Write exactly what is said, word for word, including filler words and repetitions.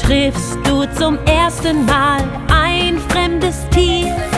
triffst du zum ersten Mal ein fremdes Tier.